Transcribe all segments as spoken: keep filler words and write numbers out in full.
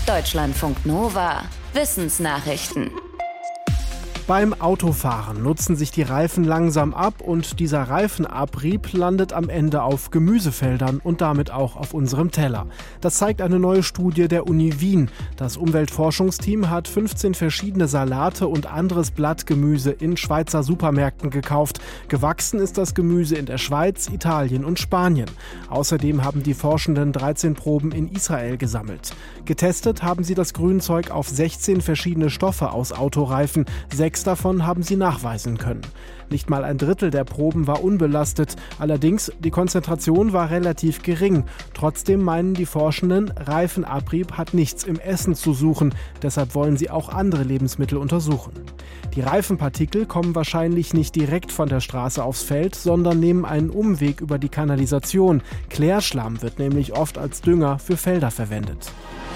Deutschlandfunk Nova. Wissensnachrichten. Beim Autofahren nutzen sich die Reifen langsam ab und dieser Reifenabrieb landet am Ende auf Gemüsefeldern und damit auch auf unserem Teller. Das zeigt eine neue Studie der Uni Wien. Das Umweltforschungsteam hat fünfzehn verschiedene Salate und anderes Blattgemüse in Schweizer Supermärkten gekauft. Gewachsen ist das Gemüse in der Schweiz, Italien und Spanien. Außerdem haben die Forschenden dreizehn Proben in Israel gesammelt. Getestet haben sie das Grünzeug auf sechzehn verschiedene Stoffe aus Autoreifen. Sechs davon haben sie nachweisen können. Nicht mal ein Drittel der Proben war unbelastet. Allerdings, die Konzentration war relativ gering. Trotzdem meinen die Forschenden, Reifenabrieb hat nichts im Essen zu suchen. Deshalb wollen sie auch andere Lebensmittel untersuchen. Die Reifenpartikel kommen wahrscheinlich nicht direkt von der Straße aufs Feld, sondern nehmen einen Umweg über die Kanalisation. Klärschlamm wird nämlich oft als Dünger für Felder verwendet.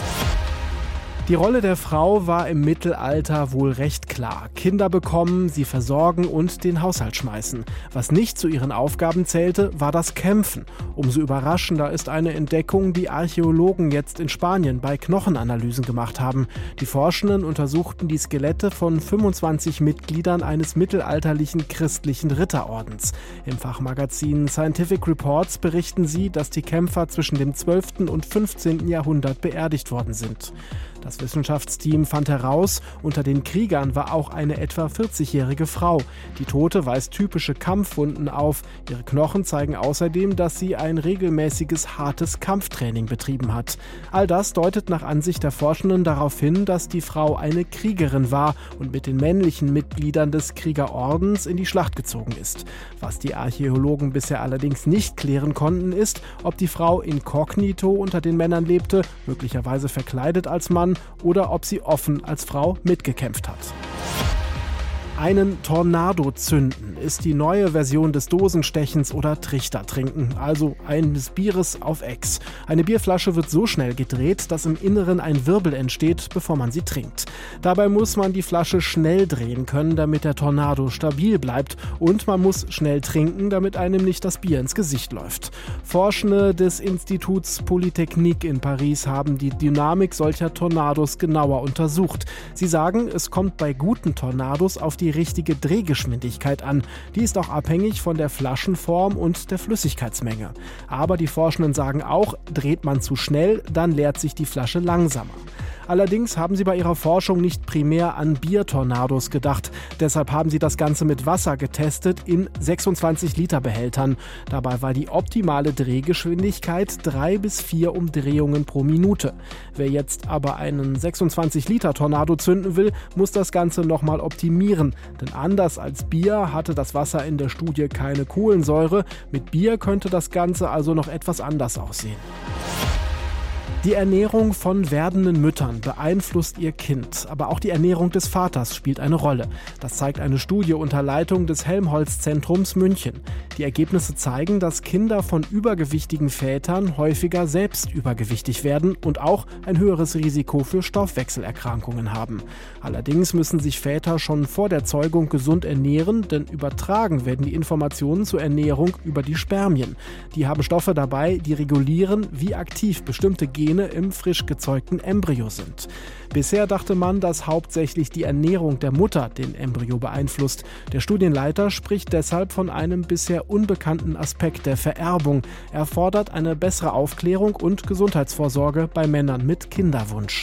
Die Rolle der Frau war im Mittelalter wohl recht klar. Kinder bekommen, sie versorgen und den Haushalt schmeißen. Was nicht zu ihren Aufgaben zählte, war das Kämpfen. Umso überraschender ist eine Entdeckung, die Archäologen jetzt in Spanien bei Knochenanalysen gemacht haben. Die Forschenden untersuchten die Skelette von fünfundzwanzig Mitgliedern eines mittelalterlichen christlichen Ritterordens. Im Fachmagazin Scientific Reports berichten sie, dass die Kämpfer zwischen dem zwölften und fünfzehnten Jahrhundert beerdigt worden sind. Das Wissenschaftsteam fand heraus, unter den Kriegern war auch eine etwa vierzigjährige Frau. Die Tote weist typische Kampfwunden auf. Ihre Knochen zeigen außerdem, dass sie ein regelmäßiges, hartes Kampftraining betrieben hat. All das deutet nach Ansicht der Forschenden darauf hin, dass die Frau eine Kriegerin war und mit den männlichen Mitgliedern des Kriegerordens in die Schlacht gezogen ist. Was die Archäologen bisher allerdings nicht klären konnten, ist, ob die Frau inkognito unter den Männern lebte, möglicherweise verkleidet als Mann, oder ob sie offen als Frau mitgekämpft hat. Einen Tornado zünden ist die neue Version des Dosenstechens oder Trichtertrinken, also eines Bieres auf Ex. Eine Bierflasche wird so schnell gedreht, dass im Inneren ein Wirbel entsteht, bevor man sie trinkt. Dabei muss man die Flasche schnell drehen können, damit der Tornado stabil bleibt, und man muss schnell trinken, damit einem nicht das Bier ins Gesicht läuft. Forschende des Instituts Polytechnique in Paris haben die Dynamik solcher Tornados genauer untersucht. Sie sagen, es kommt bei guten Tornados auf die richtige Drehgeschwindigkeit an. Die ist auch abhängig von der Flaschenform und der Flüssigkeitsmenge. Aber die Forschenden sagen auch, dreht man zu schnell, dann leert sich die Flasche langsamer. Allerdings haben sie bei ihrer Forschung nicht primär an Biertornados gedacht. Deshalb haben sie das Ganze mit Wasser getestet in sechsundzwanzig Liter Behältern. Dabei war die optimale Drehgeschwindigkeit drei bis vier Umdrehungen pro Minute. Wer jetzt aber einen sechsundzwanzig Liter Tornado zünden will, muss das Ganze nochmal optimieren. Denn anders als Bier hatte das Wasser in der Studie keine Kohlensäure. Mit Bier könnte das Ganze also noch etwas anders aussehen. Die Ernährung von werdenden Müttern beeinflusst ihr Kind, aber auch die Ernährung des Vaters spielt eine Rolle. Das zeigt eine Studie unter Leitung des Helmholtz-Zentrums München. Die Ergebnisse zeigen, dass Kinder von übergewichtigen Vätern häufiger selbst übergewichtig werden und auch ein höheres Risiko für Stoffwechselerkrankungen haben. Allerdings müssen sich Väter schon vor der Zeugung gesund ernähren, denn übertragen werden die Informationen zur Ernährung über die Spermien. Die haben Stoffe dabei, die regulieren, wie aktiv bestimmte Gene im frisch gezeugten Embryo sind. Bisher dachte man, dass hauptsächlich die Ernährung der Mutter den Embryo beeinflusst. Der Studienleiter spricht deshalb von einem bisher unbekannten Aspekt der Vererbung. Er fordert eine bessere Aufklärung und Gesundheitsvorsorge bei Männern mit Kinderwunsch.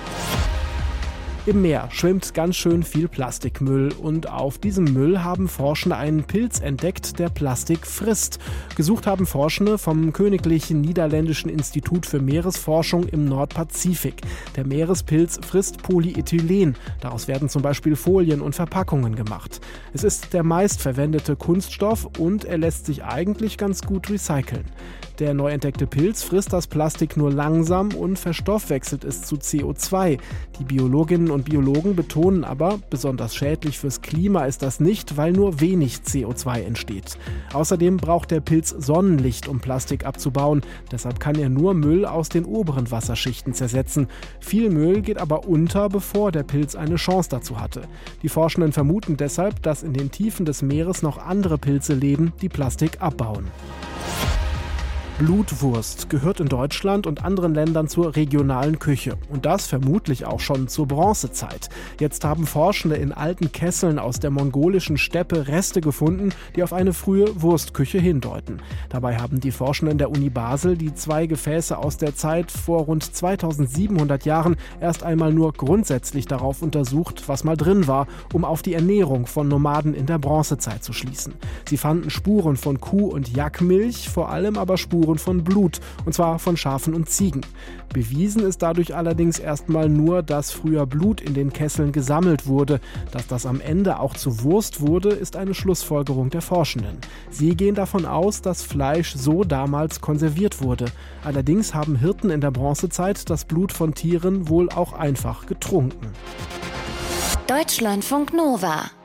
Im Meer schwimmt ganz schön viel Plastikmüll und auf diesem Müll haben Forschende einen Pilz entdeckt, der Plastik frisst. Gesucht haben Forschende vom Königlichen Niederländischen Institut für Meeresforschung im Nordpazifik. Der Meerespilz frisst Polyethylen. Daraus werden zum Beispiel Folien und Verpackungen gemacht. Es ist der meistverwendete Kunststoff und er lässt sich eigentlich ganz gut recyceln. Der neu entdeckte Pilz frisst das Plastik nur langsam und verstoffwechselt es zu C O zwei. Die Biologinnen und Biologen betonen aber, besonders schädlich fürs Klima ist das nicht, weil nur wenig C O zwei entsteht. Außerdem braucht der Pilz Sonnenlicht, um Plastik abzubauen. Deshalb kann er nur Müll aus den oberen Wasserschichten zersetzen. Viel Müll geht aber unter, bevor der Pilz eine Chance dazu hatte. Die Forschenden vermuten deshalb, dass in den Tiefen des Meeres noch andere Pilze leben, die Plastik abbauen. Blutwurst gehört in Deutschland und anderen Ländern zur regionalen Küche. Und das vermutlich auch schon zur Bronzezeit. Jetzt haben Forschende in alten Kesseln aus der mongolischen Steppe Reste gefunden, die auf eine frühe Wurstküche hindeuten. Dabei haben die Forschenden der Uni Basel die zwei Gefäße aus der Zeit vor rund zweitausendsiebenhundert Jahren erst einmal nur grundsätzlich darauf untersucht, was mal drin war, um auf die Ernährung von Nomaden in der Bronzezeit zu schließen. Sie fanden Spuren von Kuh- und Jackmilch, vor allem aber Spuren von Blut, und zwar von Schafen und Ziegen. Bewiesen ist dadurch allerdings erstmal nur, dass früher Blut in den Kesseln gesammelt wurde. Dass das am Ende auch zu Wurst wurde, ist eine Schlussfolgerung der Forschenden. Sie gehen davon aus, dass Fleisch so damals konserviert wurde. Allerdings haben Hirten in der Bronzezeit das Blut von Tieren wohl auch einfach getrunken. Deutschlandfunk Nova